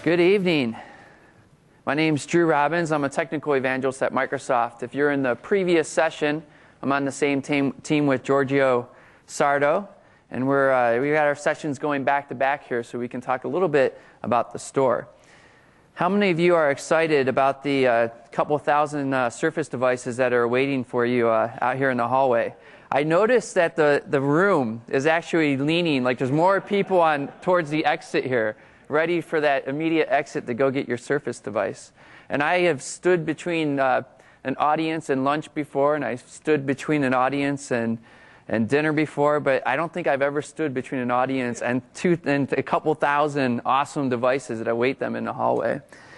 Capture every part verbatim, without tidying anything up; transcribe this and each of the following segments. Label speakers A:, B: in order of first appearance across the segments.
A: Good evening. My name's Drew Robbins. I'm a technical evangelist at Microsoft. If you're in the previous session, I'm on the same team, team with Giorgio Sardo, and we're uh, we got our sessions going back to back here, so we can talk a little bit about the store. How many of you are excited about the uh, couple thousand uh, Surface devices that are waiting for you uh, out here in the hallway? I noticed that the the room is actually leaning, like there's more people on towards the exit here, ready for that immediate exit to go get your Surface device. And I have stood between uh, an audience and lunch before, and I stood between an audience and and dinner before, but I don't think I've ever stood between an audience and two and a couple thousand awesome devices that await them in the hallway.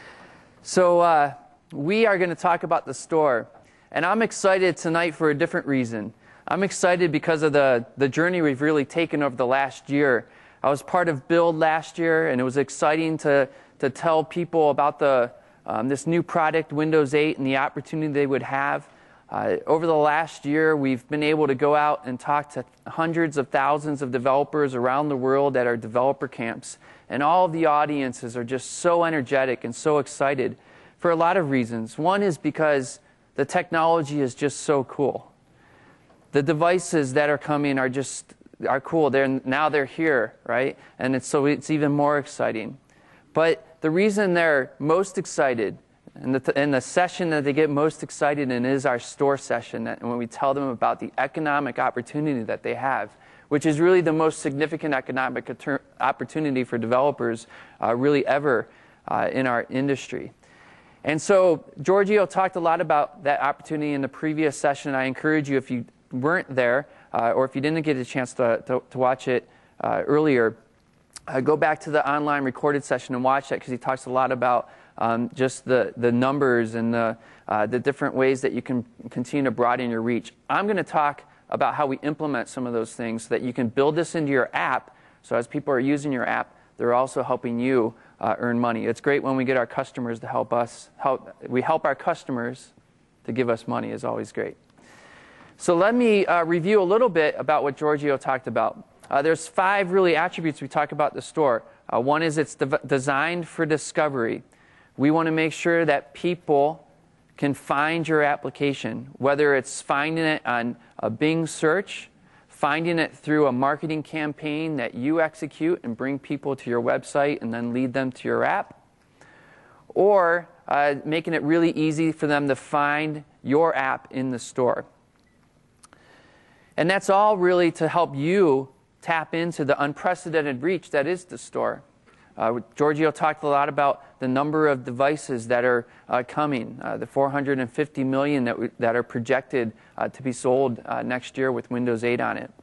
A: So uh, we are going to talk about the store, and I'm excited tonight for a different reason. I'm excited because of the the journey we've really taken over the last year. I was part of Build last year, and it was exciting to to tell people about the um, this new product, Windows eight, and the opportunity they would have. Uh, over the last year, we've been able to go out and talk to hundreds of thousands of developers around the world at our developer camps, and all of the audiences are just so energetic and so excited for a lot of reasons. One is because the technology is just so cool. The devices that are coming are just are cool. They're now they're here, right? And it's so it's even more exciting. But the reason they're most excited, and the, and the session that they get most excited in, is our store session. That, and when we tell them about the economic opportunity that they have, which is really the most significant economic opportunity for developers uh, really ever uh, in our industry. And so Giorgio talked a lot about that opportunity in the previous session. I encourage you, if you weren't there, uh, or if you didn't get a chance to, to, to watch it uh, earlier, uh, go back to the online recorded session and watch that, because he talks a lot about um, just the, the numbers and the, uh, the different ways that you can continue to broaden your reach. I'm going to talk about how we implement some of those things so that you can build this into your app, so as people are using your app, they're also helping you uh, earn money. It's great when we get our customers to help us. Help, we help our customers to give us money is always great. So let me uh, review a little bit about what Giorgio talked about. Uh, there's five really attributes we talk about the store. Uh, one is it's de designed for discovery. We want to make sure that people can find your application, whether it's finding it on a Bing search, finding it through a marketing campaign that you execute and bring people to your website and then lead them to your app, or uh, making it really easy for them to find your app in the store. And that's all really to help you tap into the unprecedented reach that is the store. Uh, Giorgio talked a lot about the number of devices that are uh, coming, uh, the four hundred fifty million that, we, that are projected uh, to be sold uh, next year with Windows eight on it.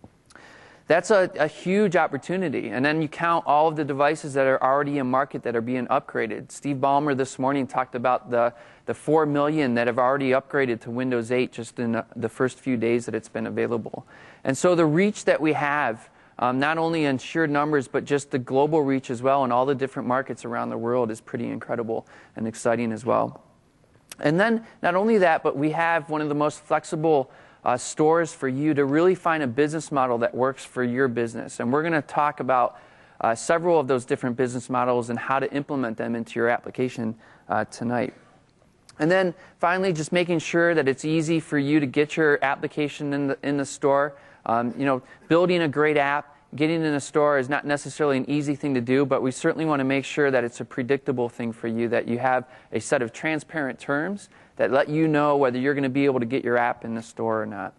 A: That's a, a huge opportunity. And then you count all of the devices that are already in market that are being upgraded. Steve Ballmer this morning talked about the, the four million that have already upgraded to Windows eight just in the, the first few days that it's been available. And so the reach that we have, um, not only in sheer numbers, but just the global reach as well in all the different markets around the world, is pretty incredible and exciting as well. And then not only that, but we have one of the most flexible Uh, stores for you to really find a business model that works for your business. And we're going to talk about uh, several of those different business models and how to implement them into your application uh, tonight. And then finally, just making sure that it's easy for you to get your application in the, in the store. Um, you know, building a great app, getting in a store is not necessarily an easy thing to do, but we certainly want to make sure that it's a predictable thing for you, that you have a set of transparent terms that let you know whether you're going to be able to get your app in the store or not.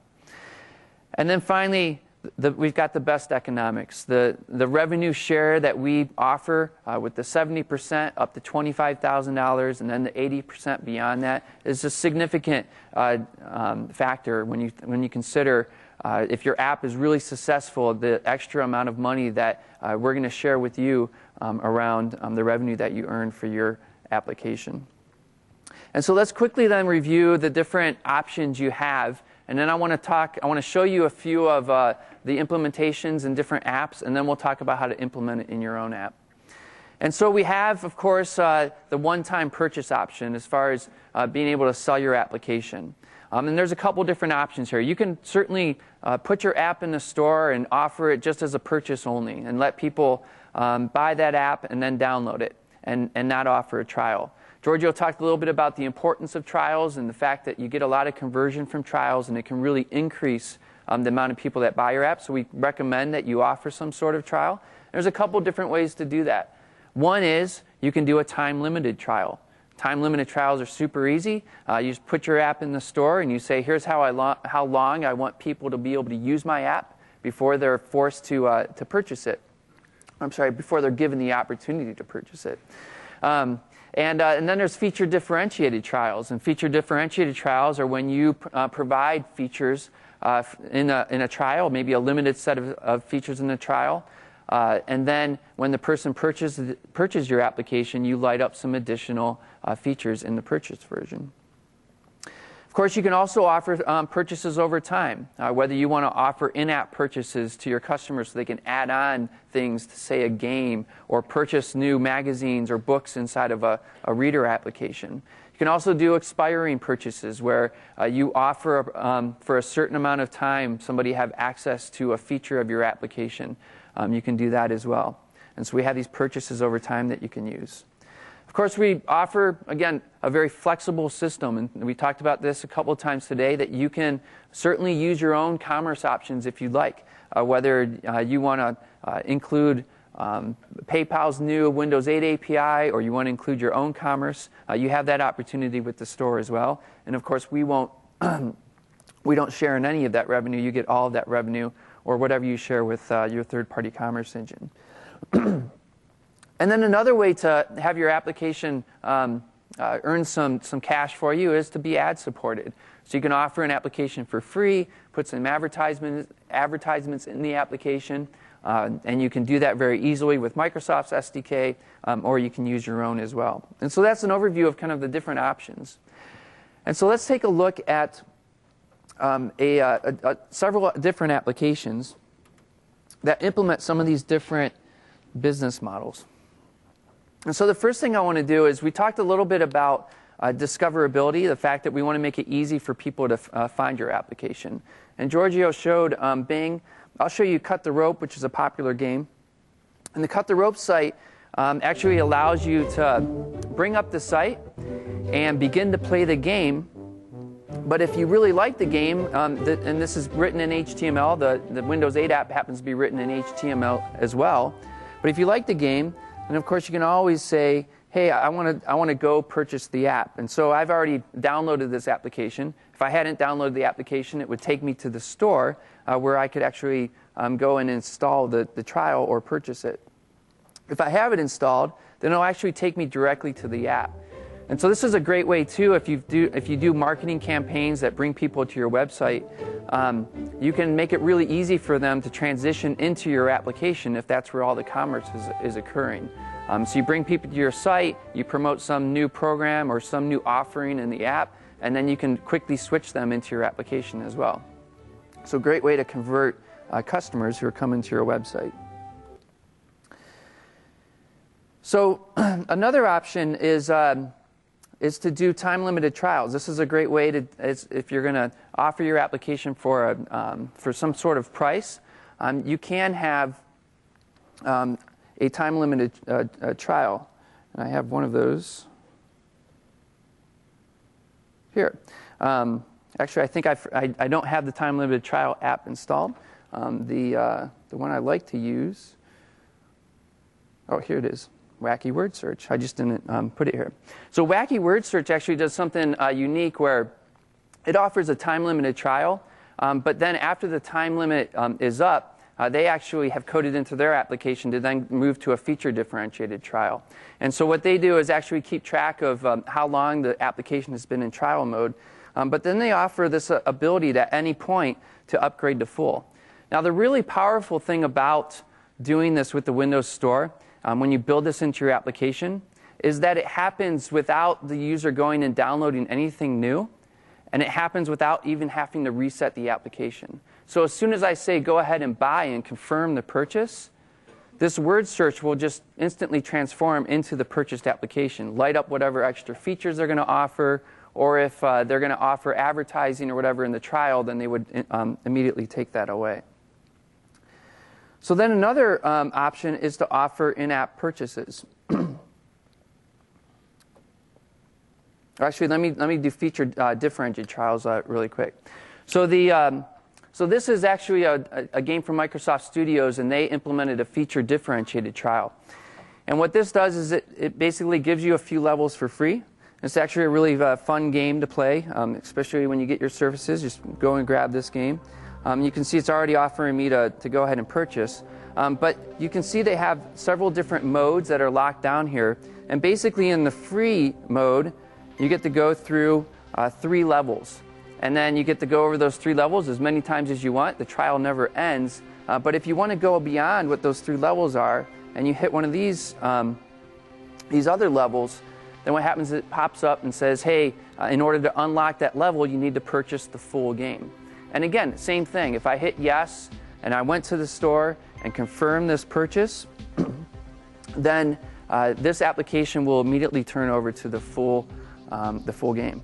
A: And then finally, the, we've got the best economics. The, the revenue share that we offer uh, with the seventy percent up to twenty-five thousand dollars, and then the eighty percent beyond that, is a significant uh, um, factor when you, when you consider uh, if your app is really successful, the extra amount of money that uh, we're going to share with you um, around um, the revenue that you earn for your application. And so let's quickly then review the different options you have, and then I want to talk, I want to show you a few of uh, the implementations in different apps, and then we'll talk about how to implement it in your own app. And so we have, of course, uh, the one-time purchase option as far as uh, being able to sell your application. Um, and there's a couple different options here. You can certainly uh, put your app in the store and offer it just as a purchase only, and let people um, buy that app and then download it. and, and not offer a trial. Giorgio talked a little bit about the importance of trials and the fact that you get a lot of conversion from trials, and it can really increase um, the amount of people that buy your app. So we recommend that you offer some sort of trial. There's a couple different ways to do that. One is you can do a time-limited trial. Time-limited trials are super easy. Uh, you just put your app in the store and you say, here's how, I lo how long I want people to be able to use my app before they're forced to, uh, to purchase it. I'm sorry, before they're given the opportunity to purchase it. Um, and, uh, and then there's feature differentiated trials. And feature differentiated trials are when you uh, provide features uh, in, a, in a trial, maybe a limited set of, of features in the trial. Uh, and then when the person purchases, purchases your application, you light up some additional uh, features in the purchase version. Of course, you can also offer um, purchases over time, uh, whether you want to offer in-app purchases to your customers so they can add on things to, say, a game, or purchase new magazines or books inside of a, a reader application. You can also do expiring purchases where uh, you offer, um, for a certain amount of time, somebody have access to a feature of your application. Um, you can do that as well. And so we have these purchases over time that you can use. Of course, we offer, again, a very flexible system, and we talked about this a couple of times today, that you can certainly use your own commerce options if you'd like, uh, whether uh, you want to uh, include um, PayPal's new Windows eight A P I, or you want to include your own commerce. Uh, you have that opportunity with the store as well. And of course, we won't, we don't share in any of that revenue. You get all of that revenue, or whatever you share with uh, your third-party commerce engine. And then another way to have your application um, uh, earn some, some cash for you is to be ad-supported. So you can offer an application for free, put some advertisements, advertisements in the application, uh, and you can do that very easily with Microsoft's S D K, um, or you can use your own as well. And so that's an overview of kind of the different options. And so let's take a look at um, a, a, a, several different applications that implement some of these different business models. And so the first thing I want to do is, we talked a little bit about uh, discoverability, the fact that we want to make it easy for people to uh, find your application. And Giorgio showed um, Bing. I'll show you Cut the Rope, which is a popular game. And the Cut the Rope site um, actually allows you to bring up the site and begin to play the game. But if you really like the game, um, the, and this is written in H T M L, the, the Windows eight app happens to be written in H T M L as well. But if you like the game, and of course, you can always say, hey, I want to I want to go purchase the app. And so I've already downloaded this application. If I hadn't downloaded the application, it would take me to the store uh, where I could actually um, go and install the, the trial or purchase it. If I have it installed, then it'll actually take me directly to the app. And so this is a great way, too, if you do, if you do marketing campaigns that bring people to your website, um, you can make it really easy for them to transition into your application if that's where all the commerce is, is occurring. Um, so you bring people to your site, you promote some new program or some new offering in the app, and then you can quickly switch them into your application as well. So great way to convert uh, customers who are coming to your website. So another option is... Um, is to do time-limited trials. This is a great way to, if you're going to offer your application for, a, um, for some sort of price, um, you can have um, a time-limited uh, uh, trial. And I have one of those here. Um, actually, I think I've, I, I don't have the time-limited trial app installed. Um, the, uh, the one I like to use, oh, here it is. Wacky Word Search. I just didn't um, put it here. So Wacky Word Search actually does something uh, unique where it offers a time-limited trial, um, but then after the time limit um, is up, uh, they actually have coded into their application to then move to a feature-differentiated trial. And so what they do is actually keep track of um, how long the application has been in trial mode, um, but then they offer this uh, ability at any point to upgrade to full. Now, the really powerful thing about doing this with the Windows Store, Um, when you build this into your application, is that it happens without the user going and downloading anything new, and it happens without even having to reset the application. So as soon as I say go ahead and buy and confirm the purchase, this word search will just instantly transform into the purchased application, light up whatever extra features they're going to offer, or if uh, they're going to offer advertising or whatever in the trial, then they would um, immediately take that away. So then another um, option is to offer in-app purchases. or actually, let me let me do feature uh, differentiated trials uh, really quick. So the um, so this is actually a, a, a game from Microsoft Studios, and they implemented a feature differentiated trial. And what this does is it, it basically gives you a few levels for free. It's actually a really uh, fun game to play, um, especially when you get your Surfaces. Just go and grab this game. Um, you can see it's already offering me to, to go ahead and purchase. Um, but you can see they have several different modes that are locked down here. And basically in the free mode, you get to go through uh, three levels. And then you get to go over those three levels as many times as you want. The trial never ends. Uh, but if you want to go beyond what those three levels are, and you hit one of these, um, these other levels, then what happens is it pops up and says, hey, uh, in order to unlock that level, you need to purchase the full game. And again, same thing. If I hit yes, and I went to the store and confirmed this purchase, then uh, this application will immediately turn over to the full, um, the full game.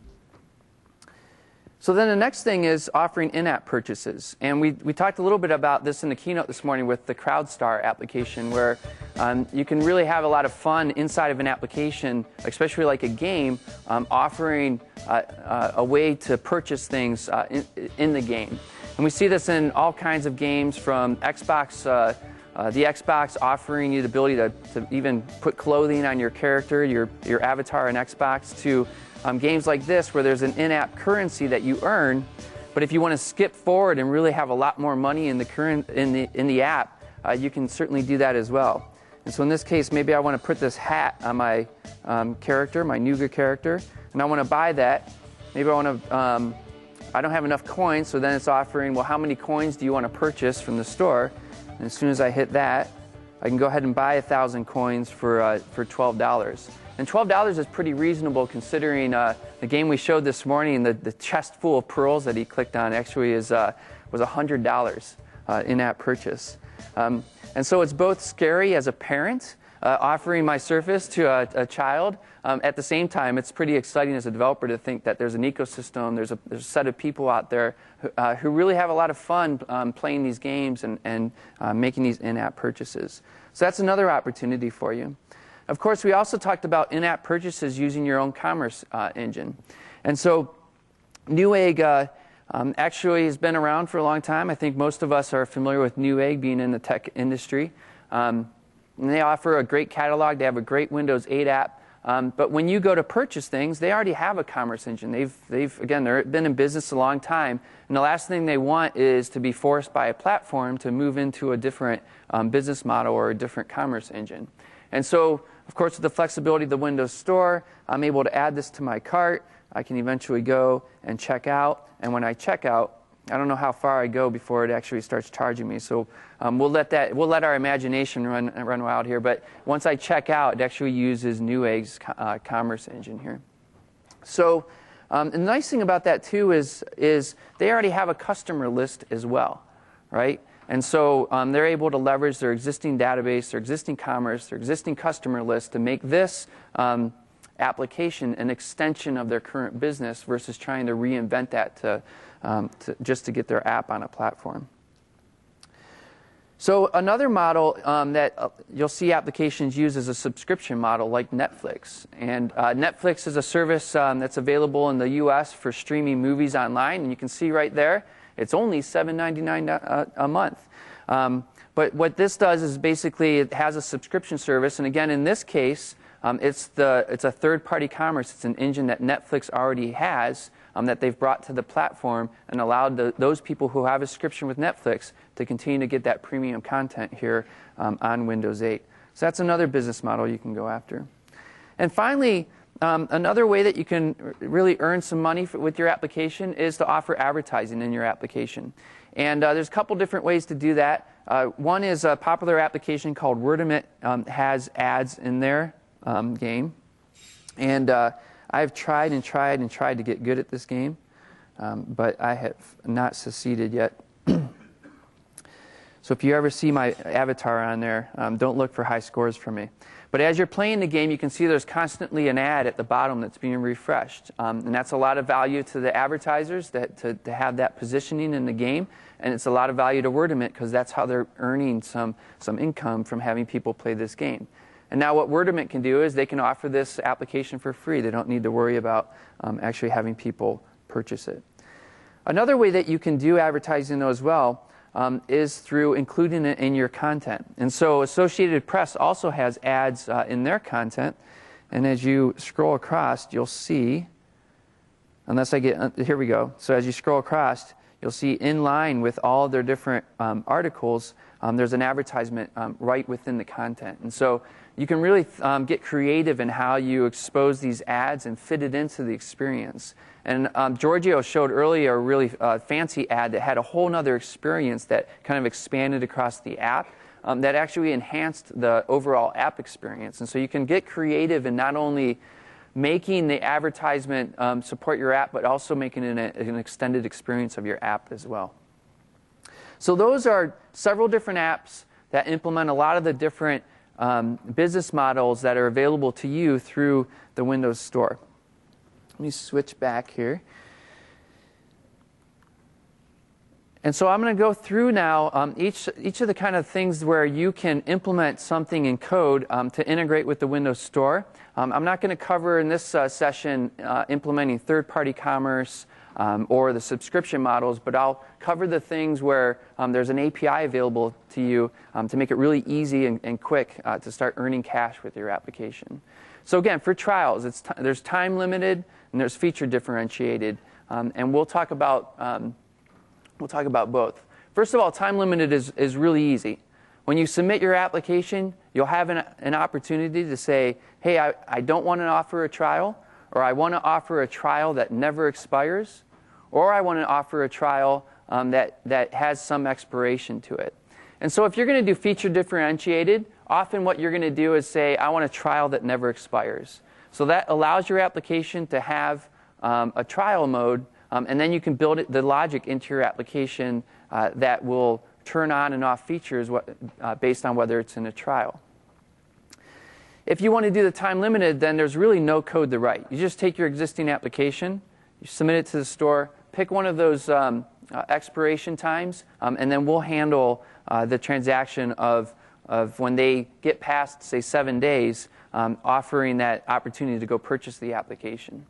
A: So then the next thing is offering in-app purchases. And we, we talked a little bit about this in the keynote this morning with the CrowdStar application, where um, you can really have a lot of fun inside of an application, especially like a game, um, offering uh, uh, a way to purchase things uh, in, in the game. And we see this in all kinds of games, from Xbox, uh, uh, the Xbox offering you the ability to, to even put clothing on your character, your, your avatar in Xbox, to Um, games like this where there's an in-app currency that you earn, but if you want to skip forward and really have a lot more money in the current in the in the app, uh, you can certainly do that as well. And so in this case, maybe I want to put this hat on my um, character, my Nougat character, and I want to buy that. Maybe I want to. Um, I don't have enough coins, so then it's offering, well, how many coins do you want to purchase from the store? And as soon as I hit that, I can go ahead and buy a thousand coins for uh, for twelve dollars. And twelve dollars is pretty reasonable considering uh, the game we showed this morning, the, the chest full of pearls that he clicked on actually is, uh, was one hundred dollars uh, in-app purchase. Um, and so it's both scary as a parent, uh, offering my Surface to a, a child. Um, at the same time, it's pretty exciting as a developer to think that there's an ecosystem, there's a, there's a set of people out there who, uh, who really have a lot of fun um, playing these games and, and uh, making these in-app purchases. So that's another opportunity for you. Of course, we also talked about in-app purchases using your own commerce uh, engine. And so Newegg uh, um, actually has been around for a long time. I think most of us are familiar with Newegg, being in the tech industry. Um, and they offer a great catalog. They have a great Windows eight app. Um, but when you go to purchase things, they already have a commerce engine. They've, they've again, they've been in business a long time. And the last thing they want is to be forced by a platform to move into a different um, business model or a different commerce engine. And so, of course, with the flexibility of the Windows Store, I'm able to add this to my cart. I can eventually go and check out. And when I check out, I don't know how far I go before it actually starts charging me. So um, we'll let that we'll let our imagination run run wild here. But once I check out, it actually uses Newegg's uh, commerce engine here. So um, the nice thing about that too is is they already have a customer list as well, right? And so um, they're able to leverage their existing database, their existing commerce, their existing customer list to make this um, application an extension of their current business versus trying to reinvent that to, um, to just to get their app on a platform. So another model um, that uh, you'll see applications use is a subscription model like Netflix. And uh, Netflix is a service um, that's available in the U S for streaming movies online. And you can see right there, it's only seven ninety-nine a, a month. Um, but what this does is basically it has a subscription service. And again, in this case, um, it's, the, it's a third-party commerce. It's an engine that Netflix already has um, that they've brought to the platform and allowed the, those people who have a subscription with Netflix to continue to get that premium content here um, on Windows eight. So that's another business model you can go after. And finally, Um, another way that you can really earn some money for, with your application is to offer advertising in your application. And uh, there's a couple different ways to do that. Uh, one is a popular application called Wordemit, um, has ads in their um, game. And uh, I've tried and tried and tried to get good at this game, um, but I have not succeeded yet. So if you ever see my avatar on there, um, don't look for high scores from me. But as you're playing the game, you can see there's constantly an ad at the bottom that's being refreshed. Um, and that's a lot of value to the advertisers that, to, to have that positioning in the game. And it's a lot of value to Wordemit because that's how they're earning some, some income from having people play this game. And now what Wordament can do is they can offer this application for free. They don't need to worry about um, actually having people purchase it. Another way that you can do advertising though as well um, is through including it in your content. And so Associated Press also has ads uh, in their content. And as you scroll across, you'll see, unless I get, uh, here we go. So as you scroll across, you'll see in line with all their different um, articles, um, there's an advertisement um, right within the content. And so you can really um, get creative in how you expose these ads and fit it into the experience. And um, Giorgio showed earlier a really uh, fancy ad that had a whole other experience that kind of expanded across the app um, that actually enhanced the overall app experience. And so you can get creative in not only making the advertisement um, support your app, but also making it a, an extended experience of your app as well. So those are several different apps that implement a lot of the different um, business models that are available to you through the Windows Store. Let me switch back here. And so I'm going to go through now um, each, each of the kind of things where you can implement something in code um, to integrate with the Windows Store. Um, I'm not going to cover in this uh, session uh, implementing third-party commerce um, or the subscription models, but I'll cover the things where um, there's an A P I available to you um, to make it really easy and, and quick uh, to start earning cash with your application. So again, for trials, it's t there's time limited and there's feature differentiated, um, and we'll talk about um, we'll talk about both. First of all, time limited is is really easy. When you submit your application, you'll have an, an opportunity to say, hey, I, I don't want to offer a trial, or I want to offer a trial that never expires, or I want to offer a trial um, that, that has some expiration to it. And so if you're going to do feature differentiated, often what you're going to do is say, I want a trial that never expires. So that allows your application to have um, a trial mode, um, and then you can build it, the logic into your application uh, that will turn on and off features what, uh, based on whether it's in a trial. If you want to do the time limited, then there's really no code to write. You just take your existing application, you submit it to the store, pick one of those um, uh, expiration times, um, and then we'll handle uh, the transaction of, of when they get past, say, seven days, um, offering that opportunity to go purchase the application.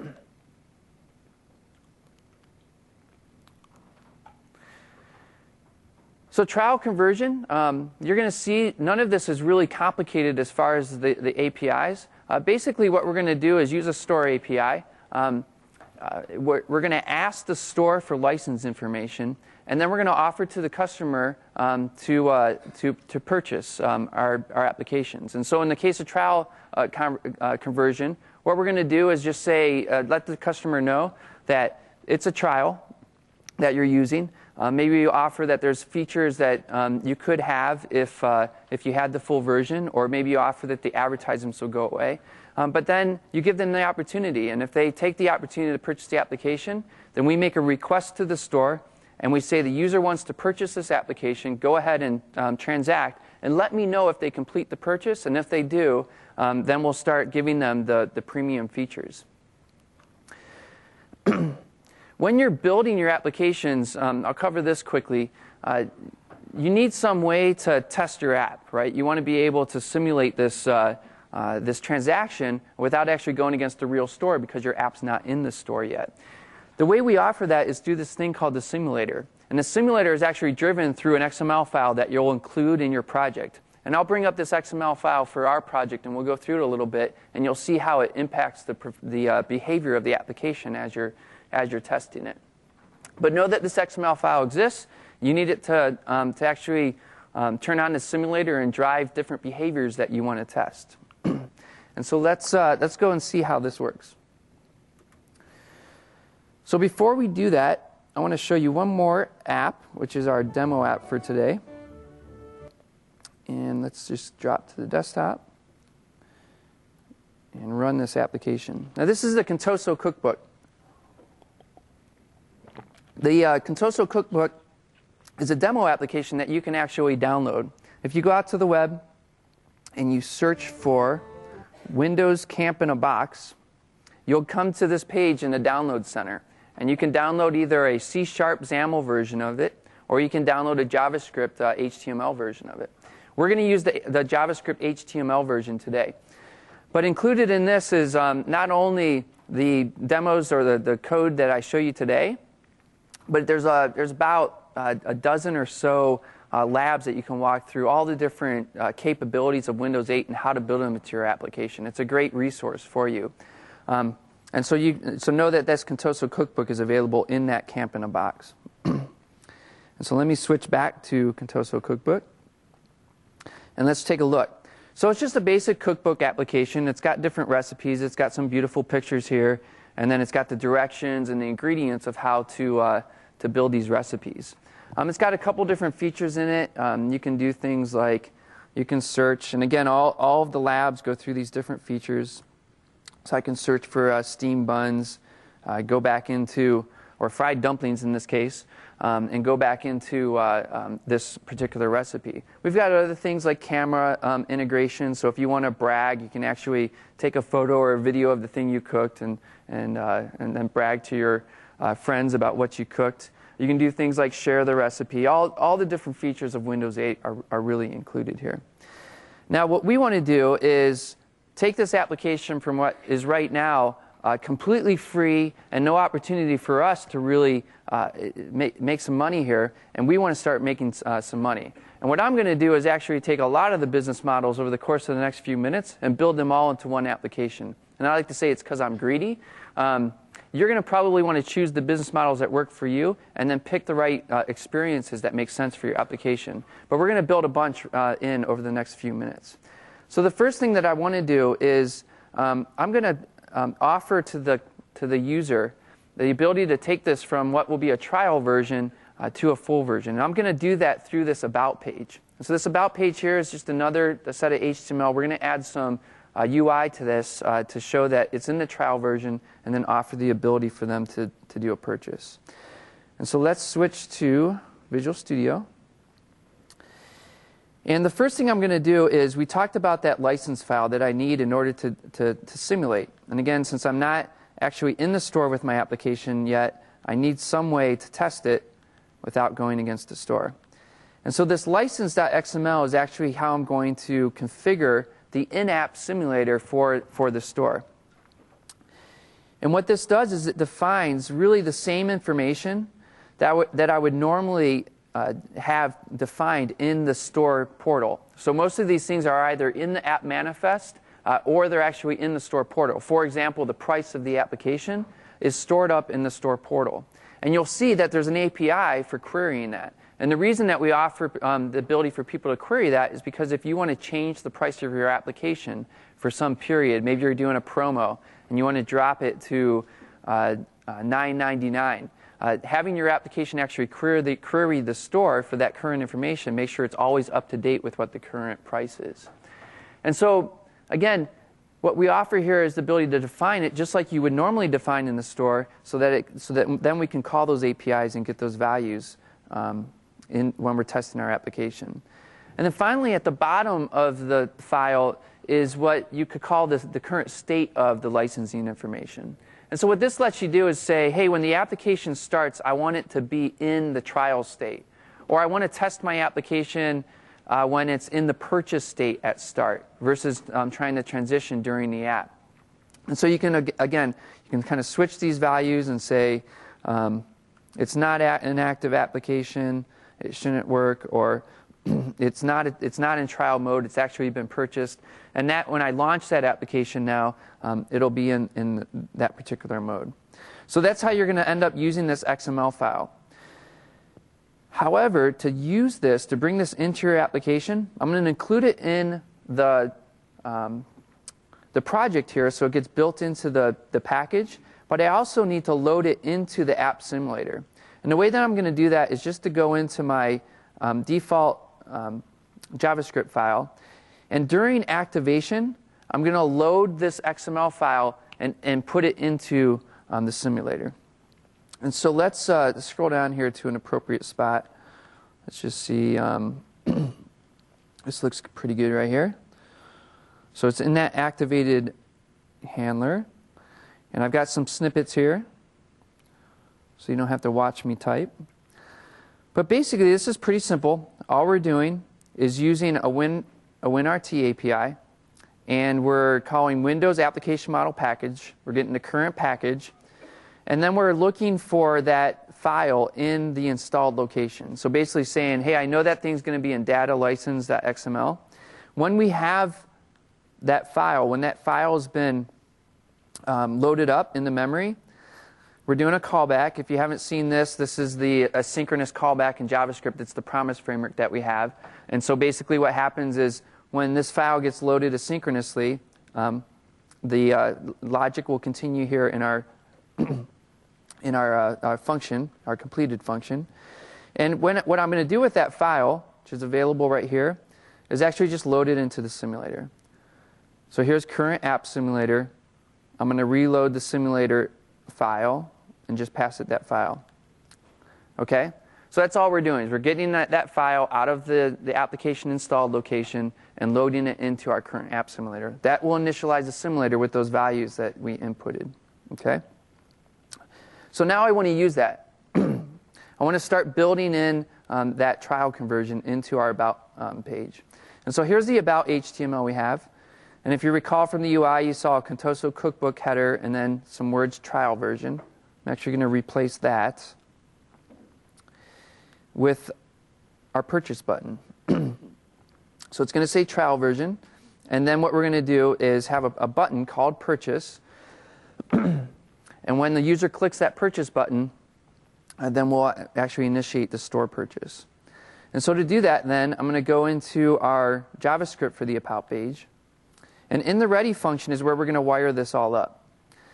A: So trial conversion, um, you're going to see none of this is really complicated as far as the, the A P Is. Uh, basically what we're going to do is use a store A P I. Um, uh, we're we're going to ask the store for license information, and then we're going to offer to the customer um, to, uh, to, to purchase um, our, our applications. And so in the case of trial uh, con uh, conversion, what we're going to do is just say, uh, let the customer know that it's a trial that you're using. Uh, maybe you offer that there's features that um, you could have if, uh, if you had the full version, or maybe you offer that the advertisements will go away. Um, but then you give them the opportunity, and if they take the opportunity to purchase the application, then we make a request to the store, and we say the user wants to purchase this application, go ahead and um, transact, and let me know if they complete the purchase, and if they do, um, then we'll start giving them the, the premium features. When you're building your applications, um, I'll cover this quickly, uh, you need some way to test your app, right? You want to be able to simulate this, uh, uh, this transaction without actually going against the real store because your app's not in the store yet. The way we offer that is through this thing called the simulator. And the simulator is actually driven through an X M L file that you'll include in your project. And I'll bring up this X M L file for our project, and we'll go through it a little bit, and you'll see how it impacts the, the uh, behavior of the application as you're as you're testing it. But know that this X M L file exists. You need it to, um, to actually um, turn on the simulator and drive different behaviors that you want to test. And so let's, uh, let's go and see how this works. So before we do that, I want to show you one more app, which is our demo app for today. And let's just drop to the desktop and run this application. Now this is the Contoso Cookbook. The uh, Contoso Cookbook is a demo application that you can actually download. If you go out to the web and you search for Windows Camp in a Box, you'll come to this page in the Download Center. And you can download either a C sharp XAML version of it, or you can download a JavaScript uh, H T M L version of it. We're going to use the, the JavaScript H T M L version today. But included in this is um, not only the demos or the, the code that I show you today, but there's, a, there's about a, a dozen or so uh, labs that you can walk through all the different uh, capabilities of Windows eight and how to build them into your application. It's a great resource for you. Um, and so, you, so know that this Contoso Cookbook is available in that Camp in a Box. And so let me switch back to Contoso Cookbook. And let's take a look. So it's just a basic cookbook application. It's got different recipes. It's got some beautiful pictures here. And then it's got the directions and the ingredients of how to, uh, to build these recipes. Um, it's got a couple different features in it. Um, you can do things like you can search. And again, all, all of the labs go through these different features. So I can search for uh, steamed buns, uh, go back into, or fried dumplings in this case, um, and go back into uh, um, this particular recipe. We've got other things like camera um, integration. So if you want to brag, you can actually take a photo or a video of the thing you cooked and, and, uh, and then brag to your uh, friends about what you cooked. You can do things like share the recipe. All, all the different features of Windows eight are, are really included here. Now what we want to do is take this application from what is right now uh, completely free and no opportunity for us to really uh, make, make some money here, and we want to start making uh, some money. And what I'm going to do is actually take a lot of the business models over the course of the next few minutes and build them all into one application. And I like to say it's because I'm greedy. Um, you're going to probably want to choose the business models that work for you and then pick the right uh, experiences that make sense for your application. But we're going to build a bunch uh, in over the next few minutes. So the first thing that I want to do is um, I'm going to um, offer to the, to the user the ability to take this from what will be a trial version uh, to a full version. And I'm going to do that through this About page. And so this About page here is just another set of H T M L. We're going to add some uh, U I to this uh, to show that it's in the trial version and then offer the ability for them to, to do a purchase. And so let's switch to Visual Studio. And the first thing I'm going to do is we talked about that license file that I need in order to, to, to simulate. And again, since I'm not actually in the store with my application yet, I need some way to test it without going against the store. And so this license.xml is actually how I'm going to configure the in-app simulator for, for the store. And what this does is it defines really the same information that, that I would normally Uh, have defined in the store portal. So most of these things are either in the app manifest uh, or they're actually in the store portal. For example, the price of the application is stored up in the store portal. And you'll see that there's an A P I for querying that. And the reason that we offer um, the ability for people to query that is because if you want to change the price of your application for some period, maybe you're doing a promo and you want to drop it to uh, uh, nine ninety-nine. Uh, having your application actually query the, query the store for that current information, make sure it's always up to date with what the current price is. And so, again, what we offer here is the ability to define it just like you would normally define in the store, so that it, so that then we can call those A P Is and get those values um, in, when we're testing our application. And then finally, at the bottom of the file is what you could call the, the current state of the licensing information. And so what this lets you do is say, hey, when the application starts, I want it to be in the trial state. Or I want to test my application uh, when it's in the purchase state at start versus um, trying to transition during the app. And so you can, again, you can kind of switch these values and say, um, it's not an active application, it shouldn't work, or it's not, it's not in trial mode, it's actually been purchased. And that, when I launch that application now, um, it'll be in, in that particular mode. So that's how you're going to end up using this X M L file. However, to use this, to bring this into your application, I'm going to include it in the, um, the project here so it gets built into the, the package, but I also need to load it into the app simulator. And the way that I'm going to do that is just to go into my um, default um, JavaScript file, and during activation, I'm going to load this X M L file and, and put it into um, the simulator. And so let's uh, scroll down here to an appropriate spot. Let's just see. Um, this looks pretty good right here. So it's in that activated handler. And I've got some snippets here, so you don't have to watch me type. But basically, this is pretty simple. All we're doing is using a, Win, a WinRT A P I, and we're calling Windows Application Model Package. We're getting the current package, and then we're looking for that file in the installed location. So basically saying, hey, I know that thing's going to be in data license.xml. When we have that file, when that file has been um, loaded up in the memory, we're doing a callback. If you haven't seen this, this is the asynchronous callback in JavaScript. It's the promise framework that we have. And so basically what happens is when this file gets loaded asynchronously, um, the uh, logic will continue here in our in our, uh, our function, our completed function. And when, what I'm going to do with that file, which is available right here, is actually just load it into the simulator. So here's current app simulator. I'm going to reload the simulator file and just pass it that file. Okay? So that's all we're doing, is we're getting that, that file out of the, the application installed location and loading it into our current app simulator. That will initialize the simulator with those values that we inputted. Okay? So now I want to use that. I want to start building in um, that trial conversion into our About um, page. And so here's the About H T M L we have. And if you recall from the U I, you saw a Contoso Cookbook header and then some words trial version. I'm actually going to replace that with our purchase button. So it's going to say trial version. And then what we're going to do is have a, a button called purchase. And when the user clicks that purchase button, uh, then we'll actually initiate the store purchase. And so to do that, then, I'm going to go into our JavaScript for the About page. And in the ready function is where we're going to wire this all up.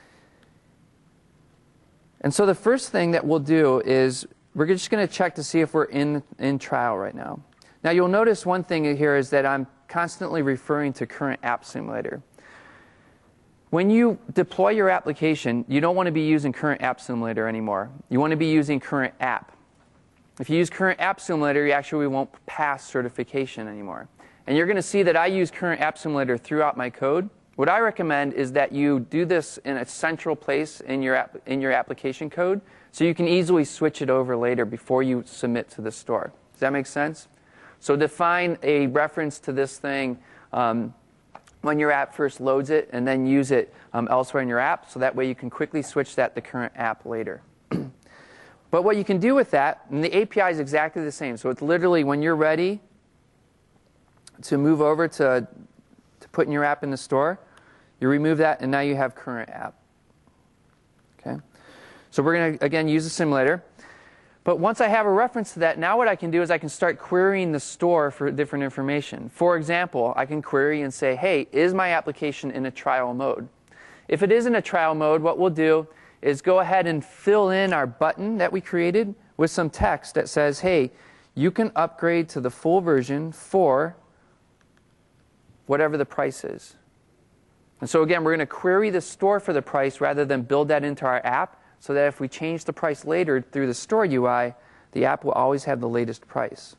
A: And so the first thing that we'll do is we're just going to check to see if we're in, in trial right now. Now, you'll notice one thing here is that I'm constantly referring to current app simulator. When you deploy your application, you don't want to be using current app simulator anymore. You want to be using current app. If you use current app simulator, you actually won't pass certification anymore. And you're going to see that I use current app simulator throughout my code. What I recommend is that you do this in a central place in your, app, in your application code so you can easily switch it over later before you submit to the store. Does that make sense? So define a reference to this thing um, when your app first loads it, and then use it um, elsewhere in your app, so that way you can quickly switch that to current app later. But what you can do with that, and the A P I is exactly the same. So it's literally when you're ready to move over to, to putting your app in the store, you remove that, and now you have current app. Okay? So we're going to, again, use the simulator. But once I have a reference to that, now what I can do is I can start querying the store for different information. For example, I can query and say, hey, is my application in a trial mode? If it is in a trial mode, what we'll do is go ahead and fill in our button that we created with some text that says, hey, you can upgrade to the full version for whatever the price is. And so again, we're going to query the store for the price rather than build that into our app, so that if we change the price later through the store U I, the app will always have the latest price.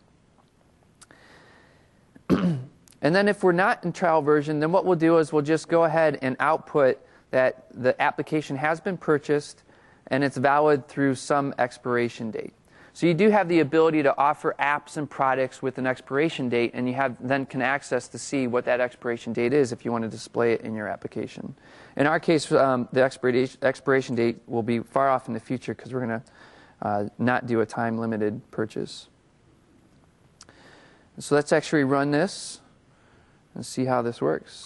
A: And then if we're not in trial version, then what we'll do is we'll just go ahead and output that the application has been purchased and it's valid through some expiration date. So you do have the ability to offer apps and products with an expiration date, and you have then can access to see what that expiration date is if you want to display it in your application. In our case, um, the expiration, expiration date will be far off in the future because we're going to uh, not do a time-limited purchase. So let's actually run this and see how this works.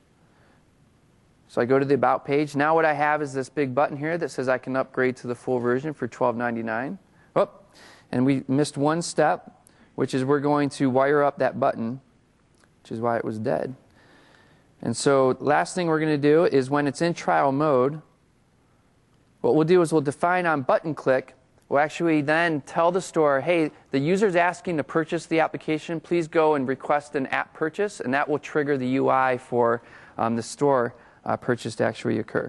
A: So I go to the About page. Now what I have is this big button here that says I can upgrade to the full version for twelve ninety-nine. Oh, and we missed one step, which is we're going to wire up that button, which is why it was dead. And so last thing we're going to do is when it's in trial mode, what we'll do is we'll define on button click. We'll actually then tell the store, hey, the user's asking to purchase the application. Please go and request an app purchase, and that will trigger the U I for um, the store uh, purchase to actually occur.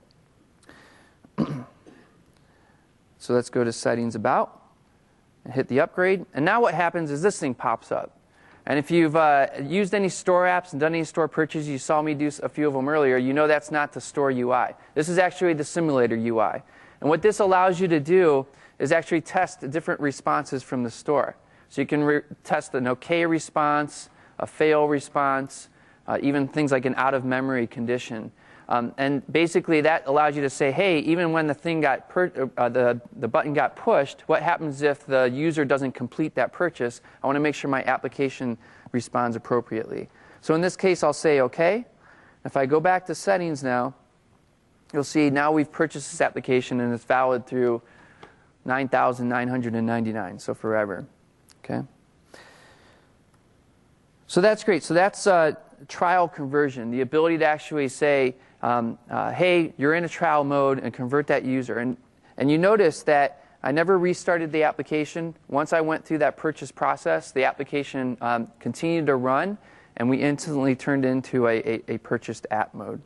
A: So let's go to Settings About and hit the upgrade. And now what happens is this thing pops up. And if you've uh, used any store apps and done any store purchases, you saw me do a few of them earlier, you know that's not the store U I. This is actually the simulator U I. And what this allows you to do is actually test different responses from the store. So you can re test an OK response, a fail response, uh, even things like an out-of-memory condition. Um, and basically that allows you to say, hey, even when the thing got per uh, the, the button got pushed, what happens if the user doesn't complete that purchase? I want to make sure my application responds appropriately. So in this case, I'll say OK. If I go back to settings now, you'll see now we've purchased this application and it's valid through nine thousand nine hundred ninety-nine, so forever. Okay. So that's great. So that's uh, trial conversion, the ability to actually say, um, uh, hey, you're in a trial mode, and convert that user. And, and you notice that I never restarted the application. Once I went through that purchase process, the application um, continued to run, and we instantly turned into a, a, a purchased app mode.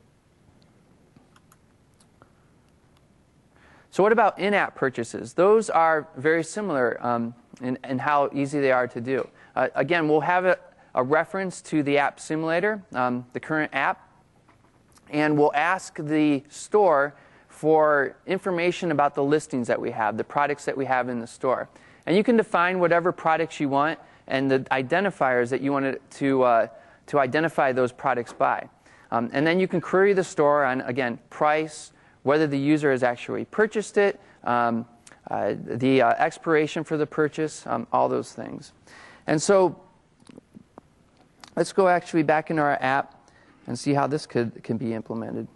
A: So what about in-app purchases? Those are very similar um, in, in how easy they are to do. Uh, again, we'll have a, a reference to the app simulator, um, the current app, and we'll ask the store for information about the listings that we have, the products that we have in the store. And you can define whatever products you want and the identifiers that you want to, uh, to identify those products by. Um, and then you can query the store on, again, price, whether the user has actually purchased it, um, uh, the uh, expiration for the purchase, um, all those things. And so let's go actually back into our app and see how this could, can be implemented.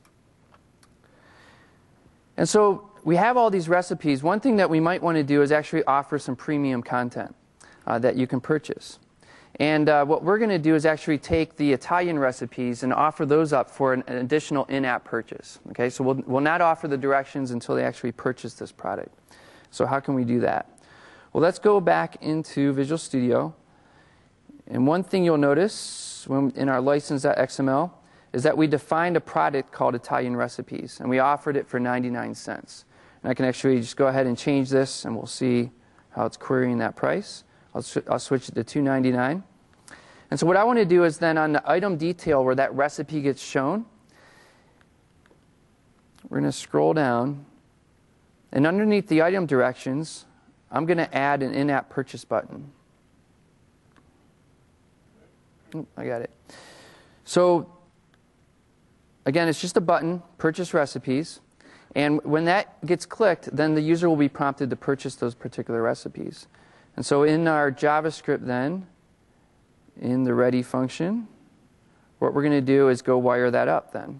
A: And so we have all these recipes. One thing that we might want to do is actually offer some premium content uh, that you can purchase. And uh, what we're going to do is actually take the Italian recipes and offer those up for an, an additional in-app purchase. Okay, so we'll, we'll not offer the directions until they actually purchase this product. So how can we do that? Well, let's go back into Visual Studio. And one thing you'll notice when, in our license.xml is that we defined a product called Italian recipes, and we offered it for ninety-nine cents. And I can actually just go ahead and change this, and we'll see how it's querying that price. I'll, sw I'll switch it to two ninety-nine. And so what I want to do is then on the item detail where that recipe gets shown, we're going to scroll down. And underneath the item directions, I'm going to add an in-app purchase button. Oh, I got it. So again, it's just a button, purchase recipes. And when that gets clicked, then the user will be prompted to purchase those particular recipes. And so in our JavaScript then, in the ready function, what we're going to do is go wire that up then.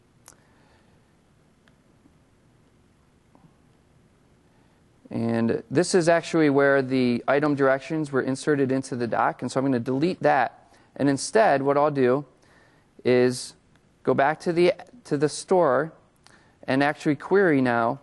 A: And this is actually where the item directions were inserted into the doc. And so I'm going to delete that. And instead, what I'll do is go back to the, to the store and actually query now,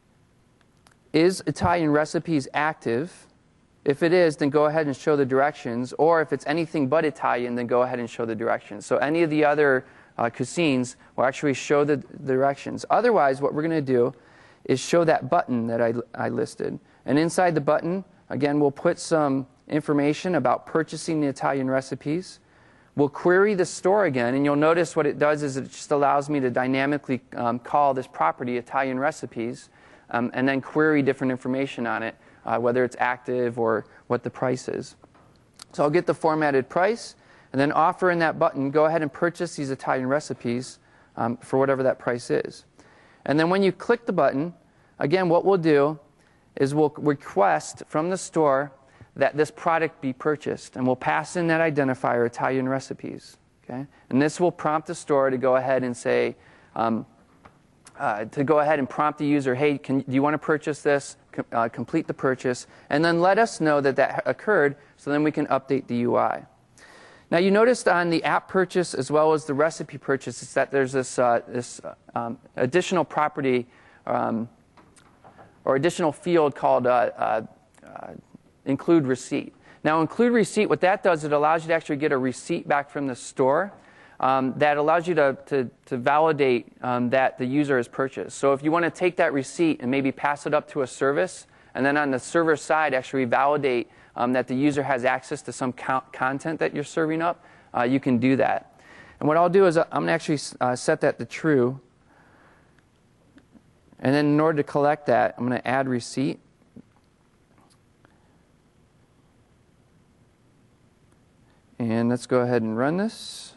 A: is Italian recipes active? If it is, then go ahead and show the directions. Or if it's anything but Italian, then go ahead and show the directions. So any of the other uh, cuisines will actually show the, the directions. Otherwise, what we're going to do is show that button that I, I listed. And inside the button, again, we'll put some information about purchasing the Italian recipes. We'll query the store again, and you'll notice what it does is it just allows me to dynamically um, call this property Italian recipes um, and then query different information on it, uh, whether it's active or what the price is. So I'll get the formatted price, and then offer in that button, go ahead and purchase these Italian recipes um, for whatever that price is. And then when you click the button, again, what we'll do is we'll request from the store that this product be purchased, and we'll pass in that identifier, Italian recipes. Okay? And this will prompt the store to go ahead and say, um, uh, to go ahead and prompt the user, hey, can, do you want to purchase this? Com uh, complete the purchase, and then let us know that that occurred, so then we can update the U I. Now you noticed on the app purchase as well as the recipe purchase is that there's this, uh, this um, additional property um, or additional field called uh, uh, uh, include receipt. Now include receipt, what that does, it allows you to actually get a receipt back from the store um, that allows you to, to, to validate um, that the user has purchased. So if you want to take that receipt and maybe pass it up to a service, and then on the server side actually validate um, that the user has access to some co content that you're serving up, uh, you can do that. And what I'll do is I'm going to actually uh, set that to true. And then in order to collect that, I'm going to add receipt. And let's go ahead and run this.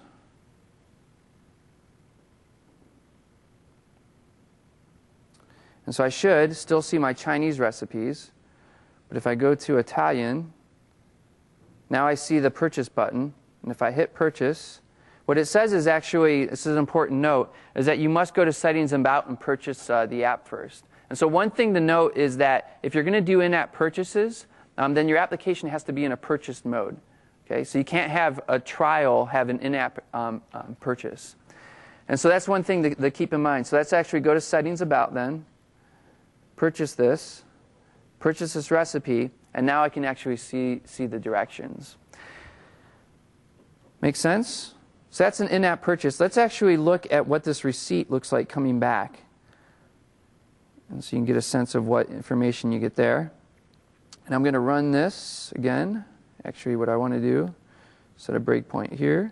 A: And so I should still see my Chinese recipes. But if I go to Italian, now I see the purchase button. And if I hit purchase, what it says is actually, this is an important note, is that you must go to settings and about and purchase uh, the app first. And so one thing to note is that if you're going to do in-app purchases, um, then your application has to be in a purchased mode. Okay, so you can't have a trial have an in-app um, um, purchase. And so that's one thing to, to keep in mind. So let's actually go to settings about then, purchase this, purchase this recipe, and now I can actually see, see the directions. Make sense? So that's an in-app purchase. Let's actually look at what this receipt looks like coming back. And so you can get a sense of what information you get there. And I'm going to run this again. Actually, what I want to do, set a breakpoint here.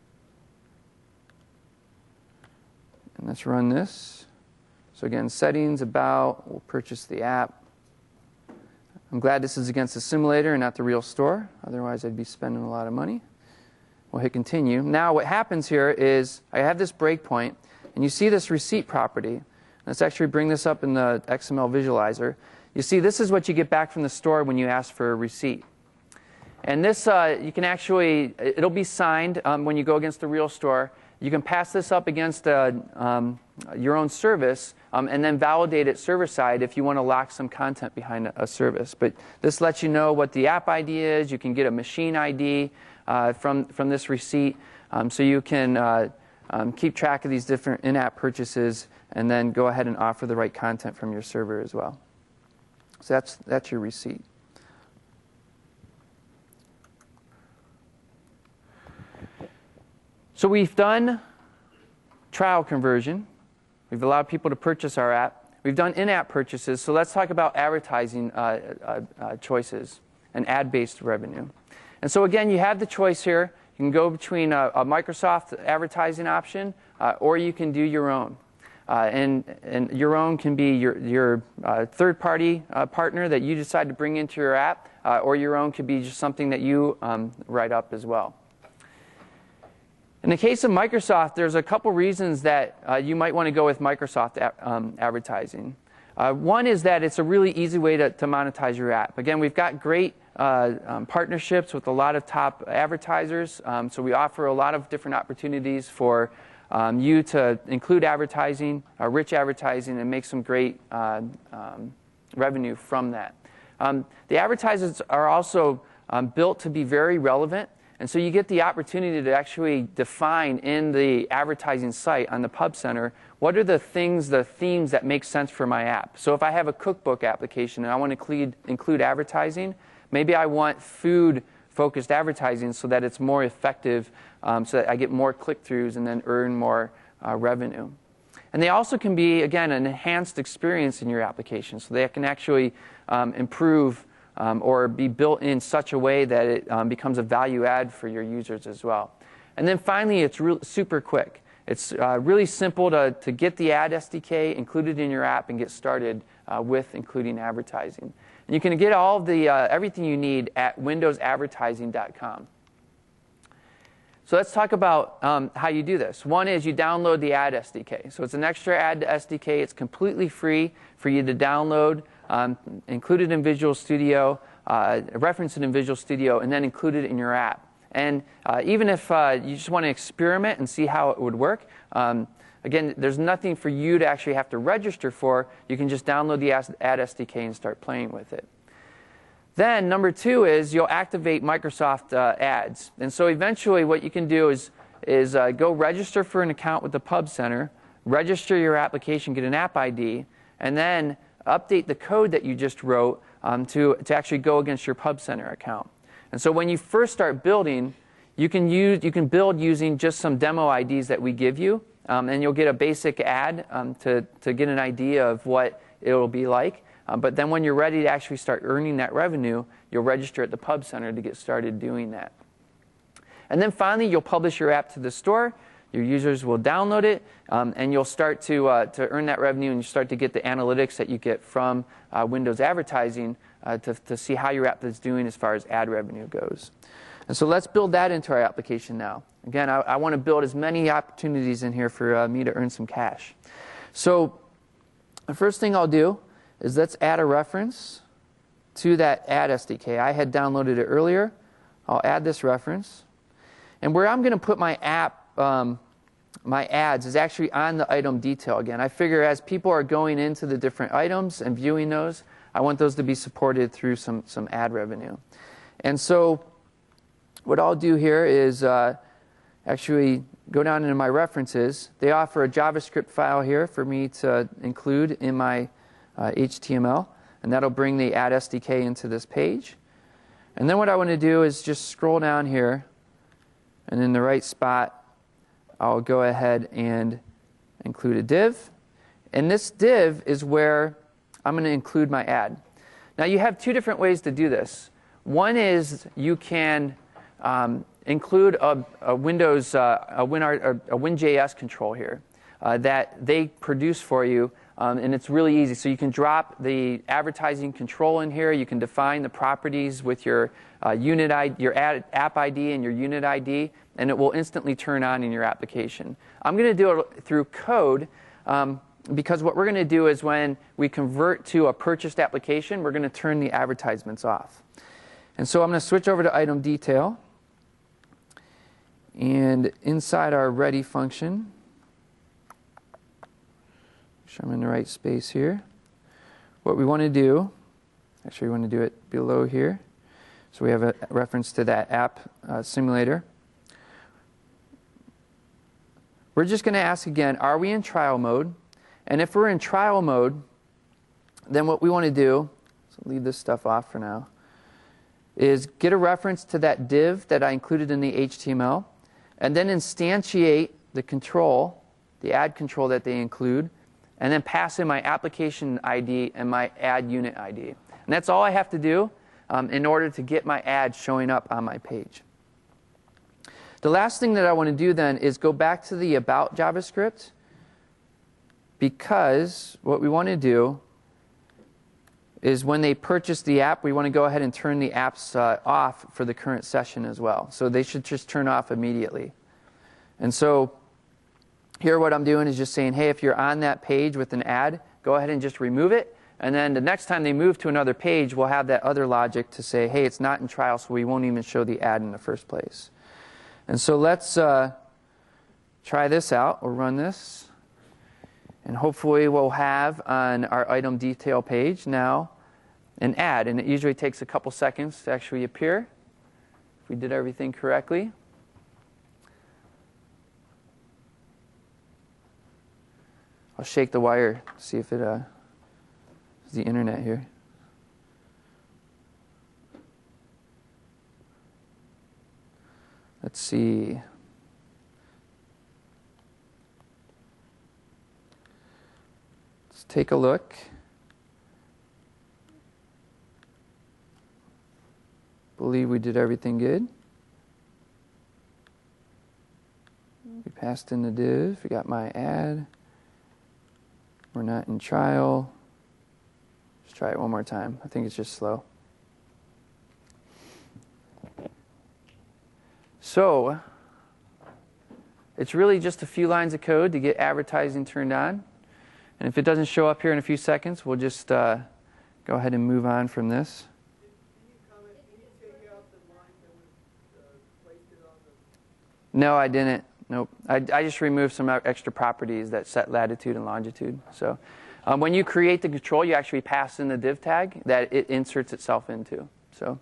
A: And let's run this. So again, settings, about, we'll purchase the app. I'm glad this is against the simulator and not the real store. Otherwise, I'd be spending a lot of money. We'll hit continue. Now what happens here is I have this breakpoint, and you see this receipt property. Let's actually bring this up in the X M L visualizer. You see, this is what you get back from the store when you ask for a receipt. And this, uh, you can actually, it'll be signed um, when you go against the real store. You can pass this up against uh, um, your own service um, and then validate it server-side if you want to lock some content behind a, a service. But this lets you know what the app I D is. You can get a machine I D uh, from, from this receipt. Um, so you can uh, um, keep track of these different in-app purchases and then go ahead and offer the right content from your server as well. So that's, that's your receipt. So we've done trial conversion. We've allowed people to purchase our app. We've done in-app purchases. So let's talk about advertising uh, uh, uh, choices and ad-based revenue. And so again, you have the choice here. You can go between a, a Microsoft advertising option, uh, or you can do your own. Uh, and, and your own can be your, your uh, third-party uh, partner that you decide to bring into your app, uh, or your own could be just something that you um, write up as well. In the case of Microsoft, there's a couple reasons that uh, you might want to go with Microsoft um, advertising. Uh, one is that it's a really easy way to, to monetize your app. Again, we've got great uh, um, partnerships with a lot of top advertisers, um, so we offer a lot of different opportunities for um, you to include advertising, uh, rich advertising, and make some great uh, um, revenue from that. Um, the advertisers are also um, built to be very relevant. And so you get the opportunity to actually define in the advertising site on the Pub Center, what are the things, the themes that make sense for my app. So if I have a cookbook application and I want to include, include advertising, maybe I want food-focused advertising so that it's more effective, um, so that I get more click-throughs and then earn more uh, revenue. And they also can be, again, an enhanced experience in your application, so they can actually um, improve Um, or be built in such a way that it um, becomes a value add for your users as well. And then finally, it's real, super quick. It's uh, really simple to, to get the ad S D K included in your app and get started uh, with including advertising. And you can get all of the, uh, everything you need at windows advertising dot com. So let's talk about um, how you do this. One is you download the ad S D K. So it's an extra ad S D K. It's completely free for you to download. Um, included in Visual Studio, uh, reference it in Visual Studio, and then include it in your app. And uh, even if uh, you just want to experiment and see how it would work, um, again, there's nothing for you to actually have to register for. You can just download the ad S D K and start playing with it. Then number two is you'll activate Microsoft uh, ads. And so eventually what you can do is, is uh, go register for an account with the Pub Center, register your application, get an app I D, and then update the code that you just wrote um, to, to actually go against your Pub Center account. And so when you first start building, you can, use, you can build using just some demo I Ds that we give you, um, and you'll get a basic ad um, to, to get an idea of what it will be like. Um, but then when you're ready to actually start earning that revenue, you'll register at the Pub Center to get started doing that. And then finally, you'll publish your app to the store. Your users will download it, um, and you'll start to, uh, to earn that revenue, and you start to get the analytics that you get from uh, Windows advertising uh, to, to see how your app is doing as far as ad revenue goes. And so let's build that into our application now. Again, I, I want to build as many opportunities in here for uh, me to earn some cash. So the first thing I'll do is let's add a reference to that add S D K. I had downloaded it earlier. I'll add this reference. And where I'm going to put my app, um, my ads, is actually on the item detail again. I figure as people are going into the different items and viewing those, I want those to be supported through some, some ad revenue. And so what I'll do here is uh, actually go down into my references. They offer a JavaScript file here for me to include in my uh, H T M L, and that'll bring the Add S D K into this page. And then what I want to do is just scroll down here, and in the right spot, I'll go ahead and include a div. And this div is where I'm going to include my ad. Now you have two different ways to do this. One is you can um, include a, a Windows, uh, a, WinR, a WinJS control here uh, that they produce for you, um, and it's really easy. So you can drop the advertising control in here. You can define the properties with your uh, unit I D, your ad, app I D and your unit I D, and it will instantly turn on in your application. I'm going to do it through code. Um, Because what we're going to do is when we convert to a purchased application, we're going to turn the advertisements off. And so I'm going to switch over to item detail. And inside our ready function, make sure I'm in the right space here. What we want to do, actually we want to do it below here. So we have a reference to that app uh, simulator. We're just going to ask again, are we in trial mode? And if we're in trial mode, then what we want to do, so leave this stuff off for now, is get a reference to that div that I included in the H T M L, and then instantiate the control, the ad control that they include, and then pass in my application I D and my ad unit I D. And that's all I have to do um, in order to get my ad showing up on my page. The last thing that I want to do then is go back to the About JavaScript, because what we want to do is when they purchase the app, we want to go ahead and turn the apps uh, off for the current session as well. So they should just turn off immediately. And so here what I'm doing is just saying, hey, if you're on that page with an ad, go ahead and just remove it. And then the next time they move to another page, we'll have that other logic to say, hey, it's not in trial, so we won't even show the ad in the first place. And so let's uh, try this out. We'll run this. And hopefully we'll have on our item detail page now an ad. And it usually takes a couple seconds to actually appear if we did everything correctly. I'll shake the wire to see if it uh, is the internet here. Let's see. Take a look. Believe we did everything good. We passed in the div. We got my ad. We're not in trial. Let's try it one more time. I think it's just slow. So, it's really just a few lines of code to get advertising turned on. And if it doesn't show up here in a few seconds, we'll just uh, go ahead and move on from this. No, I didn't. Nope. I, I just removed some extra properties that set latitude and longitude. So um, when you create the control, you actually pass in the div tag that it inserts itself into. So,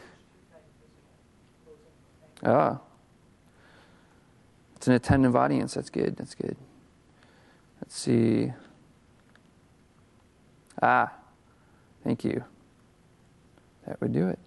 A: oh, it's an attentive audience. That's good. That's good. Let's see. Ah, thank you. That would do it.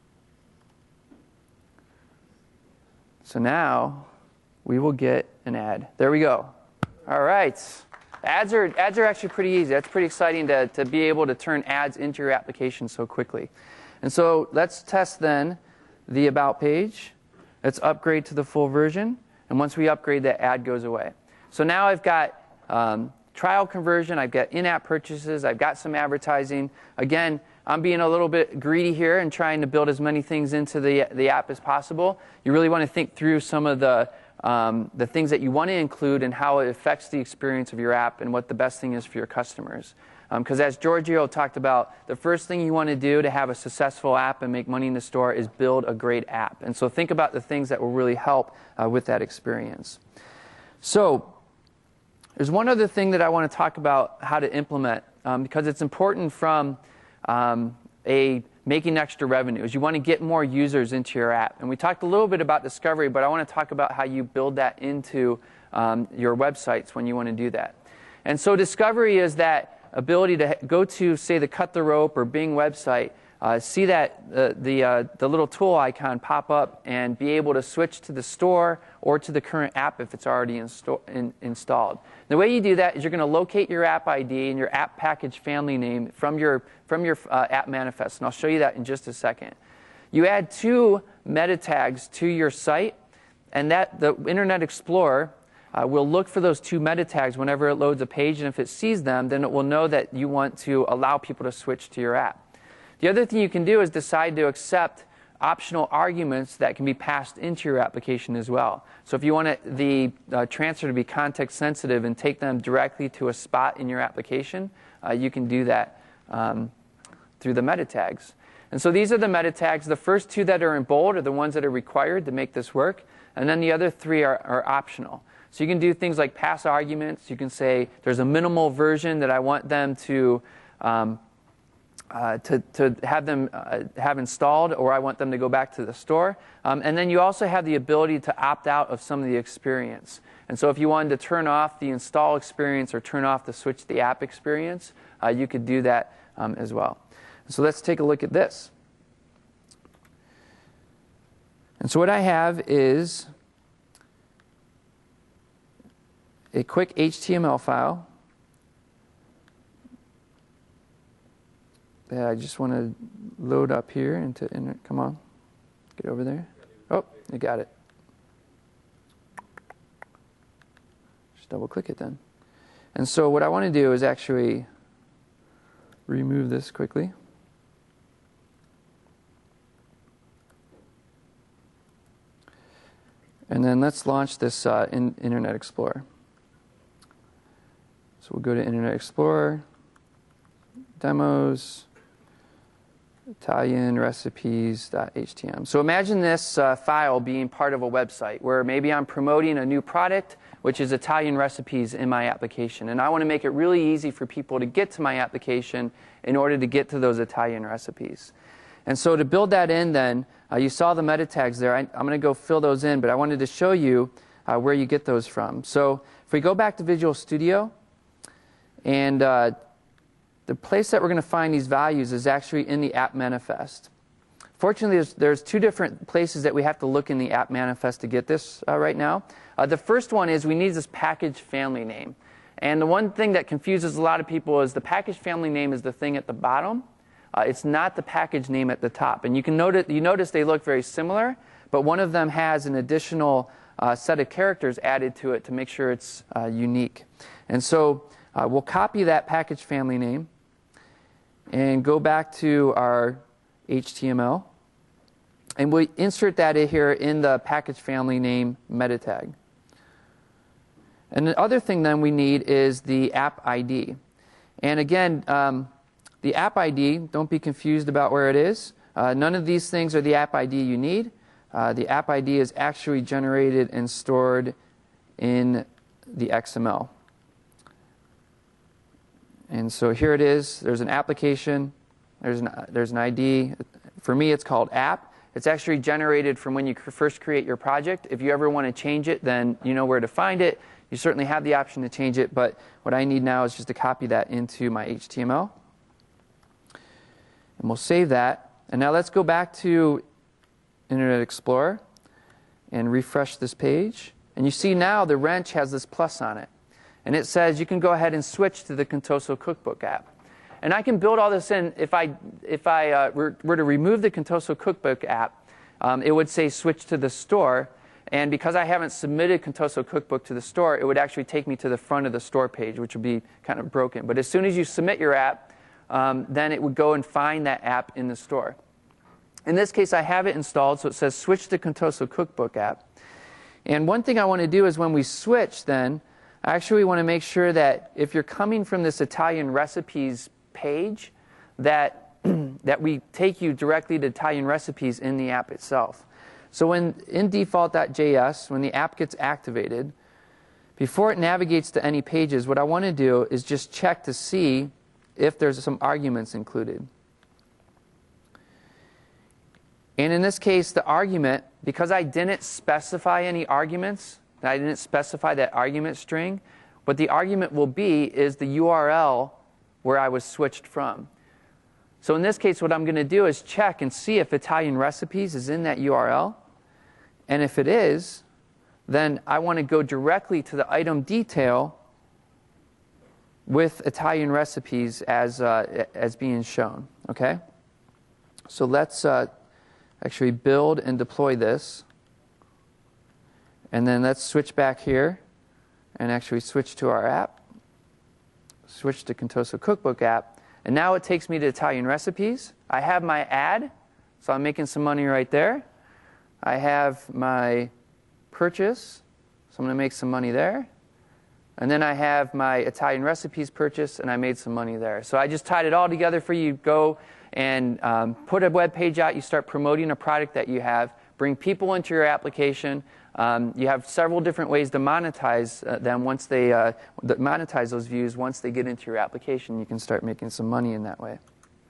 A: So now we will get an ad. There we go. All right. Ads are ads are actually pretty easy. That's pretty exciting to, to be able to turn ads into your application so quickly. And so let's test then the About page. Let's upgrade to the full version. And once we upgrade, that ad goes away. So now I've got um, trial conversion, I've got in-app purchases, I've got some advertising. Again, I'm being a little bit greedy here and trying to build as many things into the, the app as possible. You really want to think through some of the, um, the things that you want to include and how it affects the experience of your app and what the best thing is for your customers. Because um, as Giorgio talked about, the first thing you want to do to have a successful app and make money in the store is build a great app. And so think about the things that will really help uh, with that experience. So there's one other thing that I want to talk about how to implement, um, because it's important from um, a making extra revenues. You want to get more users into your app. And we talked a little bit about discovery, but I want to talk about how you build that into um, your websites when you want to do that. And so discovery is that ability to go to, say, the Cut the Rope or Bing website, uh, see that uh, the, uh, the little tool icon pop up and be able to switch to the store or to the current app if it's already insta in, installed. The way you do that is you're going to locate your app I D and your app package family name from your, from your uh, app manifest, and I'll show you that in just a second. You add two meta tags to your site, and that the Internet Explorer Uh, we'll look for those two meta tags whenever it loads a page, and if it sees them, then it will know that you want to allow people to switch to your app. The other thing you can do is decide to accept optional arguments that can be passed into your application as well. So if you want it, the uh, transfer to be context sensitive and take them directly to a spot in your application, uh, you can do that um, through the meta tags. And so these are the meta tags. The first two that are in bold are the ones that are required to make this work, and then the other three are, are optional. So you can do things like pass arguments. You can say there's a minimal version that I want them to um, uh, to, to have them uh, have installed, or I want them to go back to the store. Um, and then you also have the ability to opt out of some of the experience. And so if you wanted to turn off the install experience or turn off the switch to the app experience, uh, you could do that um, as well. So let's take a look at this. And so what I have is a quick H T M L file that I just want to load up here into, come on, get over there. Oh, you got it. Just double click it then. And so what I want to do is actually remove this quickly. And then let's launch this uh, in Internet Explorer. So we'll go to Internet Explorer, demos, Italian recipes dot H T M L. So imagine this uh, file being part of a website where maybe I'm promoting a new product, which is Italian recipes in my application. And I want to make it really easy for people to get to my application in order to get to those Italian recipes. And so to build that in then, uh, you saw the meta tags there. I, I'm going to go fill those in, but I wanted to show you uh, where you get those from. So if we go back to Visual Studio, and uh, the place that we're going to find these values is actually in the app manifest. Fortunately, there's, there's two different places that we have to look in the app manifest to get this uh, right now. Uh, the first one is we need this package family name. And the one thing that confuses a lot of people is the package family name is the thing at the bottom. Uh, it's not the package name at the top. And you can notice, you notice they look very similar, but one of them has an additional uh, set of characters added to it to make sure it's uh, unique. And so Uh, we'll copy that package family name and go back to our H T M L. And we'll insert that in here in the package family name meta tag. And the other thing then we need is the app I D. And again, um, the app I D, don't be confused about where it is. Uh, none of these things are the app I D you need. Uh, the app I D is actually generated and stored in the X M L. And so here it is. There's an application. There's an, there's an I D. For me, it's called app. It's actually generated from when you first create your project. If you ever want to change it, then you know where to find it. You certainly have the option to change it, but what I need now is just to copy that into my H T M L. And we'll save that. And now let's go back to Internet Explorer and refresh this page. And you see now the wrench has this plus on it. And it says you can go ahead and switch to the Contoso Cookbook app. And I can build all this in. If I, if I uh, were, were to remove the Contoso Cookbook app, um, it would say switch to the store. And because I haven't submitted Contoso Cookbook to the store, it would actually take me to the front of the store page, which would be kind of broken. But as soon as you submit your app, um, then it would go and find that app in the store. In this case, I have it installed, so it says switch to Contoso Cookbook app. And one thing I want to do is when we switch then, I actually want to make sure that if you're coming from this Italian recipes page, that, that we take you directly to Italian recipes in the app itself. So when in default.js, when the app gets activated, before it navigates to any pages, what I want to do is just check to see if there's some arguments included. And in this case, the argument, because I didn't specify any arguments, I didn't specify that argument string, what the argument will be is the U R L where I was switched from. So in this case, what I'm going to do is check and see if Italian recipes is in that U R L. And if it is, then I want to go directly to the item detail with Italian recipes as, uh, as being shown. Okay? So let's uh, actually build and deploy this. And then let's switch back here and actually switch to our app. Switch to Contoso Cookbook app. And now it takes me to Italian recipes. I have my ad, so I'm making some money right there. I have my purchase, so I'm going to make some money there. And then I have my Italian recipes purchase, and I made some money there. So I just tied it all together for you. Go and um, put a web page out. You start promoting a product that you have. Bring people into your application. Um, you have several different ways to monetize uh, them once they uh, monetize those views. Once they get into your application, you can start making some money in that way.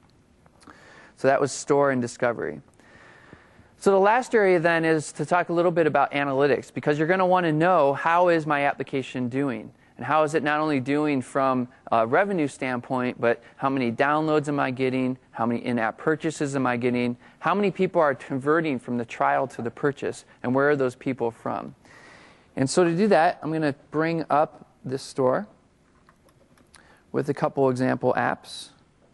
A: So that was store and discovery. So the last area then is to talk a little bit about analytics, because you're going to want to know how is my application doing. And how is it not only doing from a revenue standpoint, but how many downloads am I getting? How many in-app purchases am I getting? How many people are converting from the trial to the purchase? And where are those people from? And so to do that, I'm going to bring up this store with a couple example apps.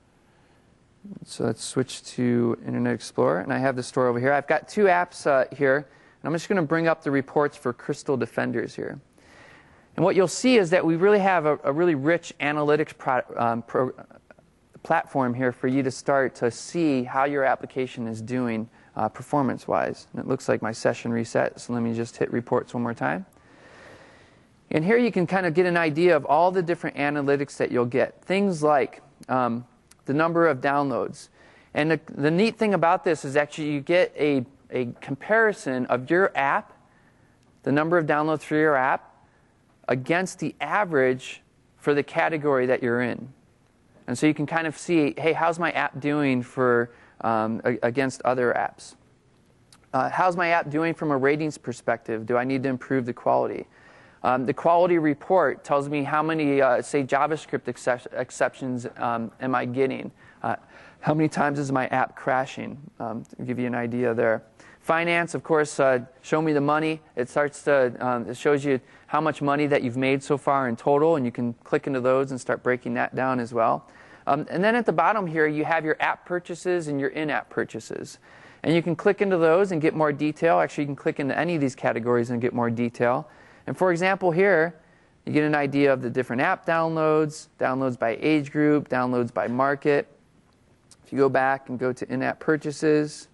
A: So let's switch to Internet Explorer. And I have the store over here. I've got two apps uh, here. And I'm just going to bring up the reports for Crystal Defenders here. And what you'll see is that we really have a, a really rich analytics pro, um, pro, platform here for you to start to see how your application is doing uh, performance-wise. And it looks like my session reset, so let me just hit reports one more time. And here you can kind of get an idea of all the different analytics that you'll get. Things like um, the number of downloads. And the, the neat thing about this is actually you get a, a comparison of your app, the number of downloads for your app, against the average for the category that you're in. And so you can kind of see, hey, how's my app doing for um, against other apps? Uh, how's my app doing from a ratings perspective? Do I need to improve the quality? Um, the quality report tells me how many, uh, say, JavaScript excep exceptions um, am I getting? Uh, how many times is my app crashing? Um, to give you an idea there. Finance, of course, uh, show me the money. It starts to, um, it shows you how much money that you've made so far in total, and you can click into those and start breaking that down as well. Um, and then at the bottom here, you have your app purchases and your in-app purchases. And you can click into those and get more detail. Actually, you can click into any of these categories and get more detail. And for example, here, you get an idea of the different app downloads, downloads by age group, downloads by market. If you go back and go to in-app purchases,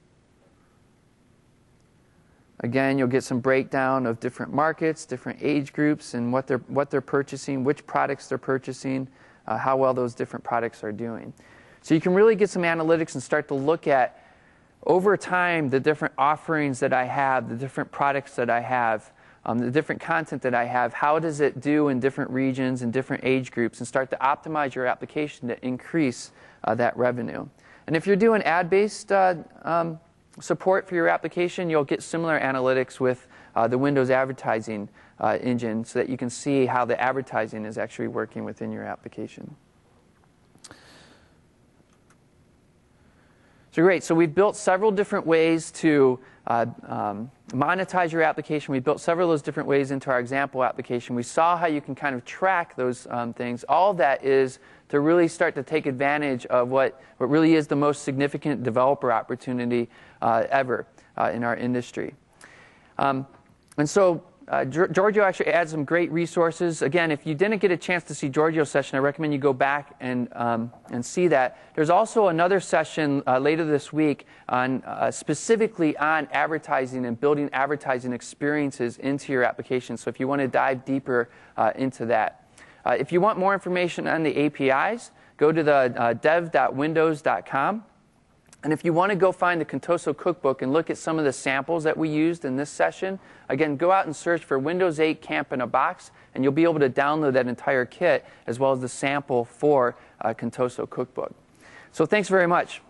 A: again, you'll get some breakdown of different markets, different age groups, and what they're, what they're purchasing, which products they're purchasing, uh, how well those different products are doing. So you can really get some analytics and start to look at, over time, the different offerings that I have, the different products that I have, um, the different content that I have, how does it do in different regions and different age groups, and start to optimize your application to increase uh, that revenue. And if you're doing ad-based uh, um, support for your application, you'll get similar analytics with uh, the Windows advertising uh, engine so that you can see how the advertising is actually working within your application. So great. So we've built several different ways to uh, um, monetize your application. We built several of those different ways into our example application. We saw how you can kind of track those um, things. All of that is to really start to take advantage of what, what really is the most significant developer opportunity uh, ever uh, in our industry. Um, and so uh, Giorgio actually adds some great resources. Again, if you didn't get a chance to see Giorgio's session, I recommend you go back and um, and see that. There's also another session uh, later this week on uh, specifically on advertising and building advertising experiences into your application. So if you want to dive deeper uh, into that. Uh, if you want more information on the A P Is, go to the uh, dev dot windows dot com. And if you want to go find the Contoso Cookbook and look at some of the samples that we used in this session, again, go out and search for Windows eight Camp in a Box, and you'll be able to download that entire kit as well as the sample for uh, Contoso Cookbook. So thanks very much.